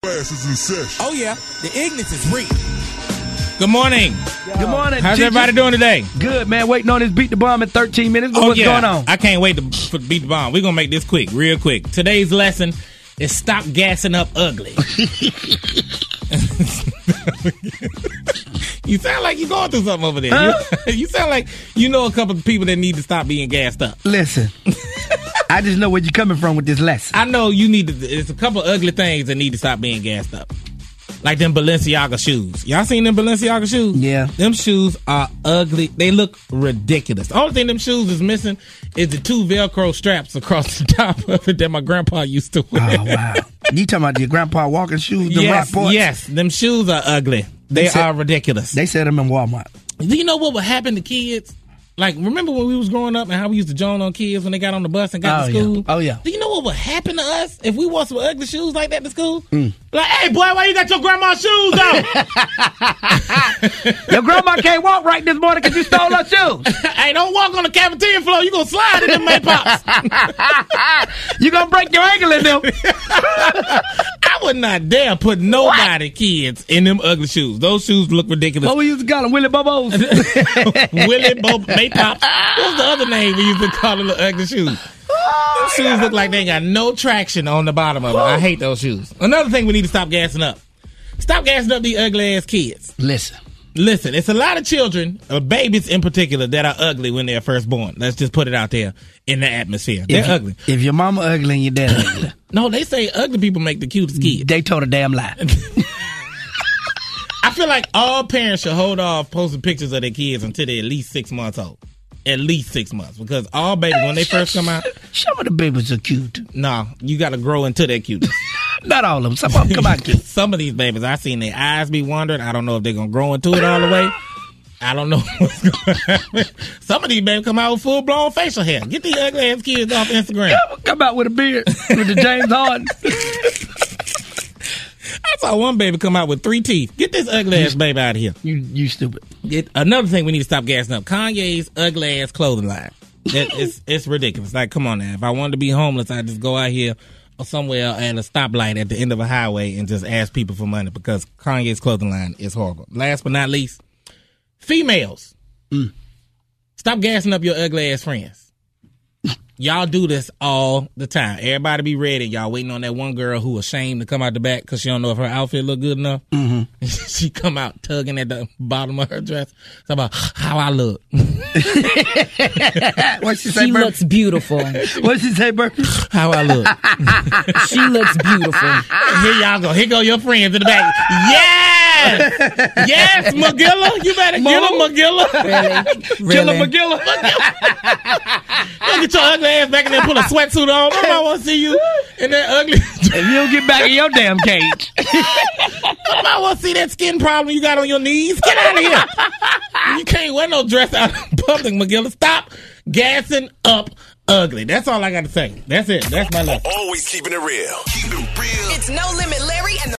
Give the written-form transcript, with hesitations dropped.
Oh, yeah. The Ignis is real. Good morning. Good morning. How's everybody doing today? Good, man. Waiting on this Beat the Bomb in 13 minutes. But what's going on? I can't wait to beat the bomb. We're going to make this quick, real quick. Today's lesson is stop gassing up ugly. You sound like you're going through something over there. Huh? You sound like you know a couple of people that need to stop being gassed up. Listen, I just know where you're coming from with this lesson. I know you need to. There's a couple of ugly things that need to stop being gassed up. Like them Balenciaga shoes. Y'all seen them Balenciaga shoes? Yeah. Them shoes are ugly. They look ridiculous. The only thing them shoes is missing is the 2 Velcro straps across the top of it that my grandpa used to wear. Oh, wow. You talking about your grandpa walking shoes, the Rockports? Yes. Them shoes are ugly. They are ridiculous. They sell them in Walmart. Do you know what would happen to kids? Like, remember when we was growing up and how we used to join on kids when they got on the bus and got to school? Yeah. Oh, yeah. Do you know what would happen to us if we wore some ugly shoes like that to school? Like, hey, boy, why you got your grandma's shoes on? Your grandma can't walk right this morning because you stole her shoes. Hey, don't walk on the cafeteria floor. You going to slide in them Maypops. You going to break your ankle in them. I would not dare put nobody, kids, in them ugly shoes. Those shoes look ridiculous. What we used to call them? Willie Bobos. Willie Maypops. What's the other name we used to call them the ugly shoes? Those shoes look like they ain't got no traction on the bottom of them. I hate those shoes. Another thing we need to stop gassing up. Stop gassing up these ugly ass kids. Listen, it's a lot of children, babies in particular, that are ugly when they're first born. Let's just put it out there in the atmosphere. They're ugly. If your mama ugly and your dad ugly. No, they say ugly people make the cutest kids. They told a damn lie. I feel like all parents should hold off posting pictures of their kids until they're at least 6 months old. At least 6 months. Because all babies, when they first come out... Some of the babies are cute. No, you got to grow into their cuteness. Not all of them. Some of them come out cute. Some of these babies, I seen their eyes be wandering. I don't know if they're going to grow into it all the way. I don't know what's going to happen. Some of these babies come out with full-blown facial hair. Get these ugly-ass kids off Instagram. Come out with a beard. With the James Harden. I saw one baby come out with 3 teeth. Get this ugly-ass baby out of here. You stupid. Another thing we need to stop gassing up. Kanye's ugly-ass clothing line. It's ridiculous. Like, come on now. If I wanted to be homeless, I'd just go out here or somewhere at a stoplight at the end of a highway and just ask people for money because Kanye's clothing line is horrible. Last but not least, females. Stop gassing up your ugly-ass friends. Y'all do this all the time. Everybody be ready. Y'all waiting on that one girl who ashamed to come out the back because she don't know if her outfit look good enough. Mm-hmm. She come out tugging at the bottom of her dress. Talk about how I look. What she say, She looks beautiful. What she say, Bert? How I look. She looks beautiful. Here y'all go. Here go your friends in the back. Yes! Yes, Magilla. You better get her, Magilla. Really? Killer Magilla. Don't get your ugly ass back in there and put a sweatsuit on. Nobody want to see you in that ugly. If you don't get back in your damn cage. Nobody want to see that skin problem you got on your knees. Get out of here. You can't wear no dress out in public, Magilla. Stop gassing up ugly. That's all I got to say. That's it. That's my lesson. Always keeping it real. Keep it real. It's No Limit Larry and the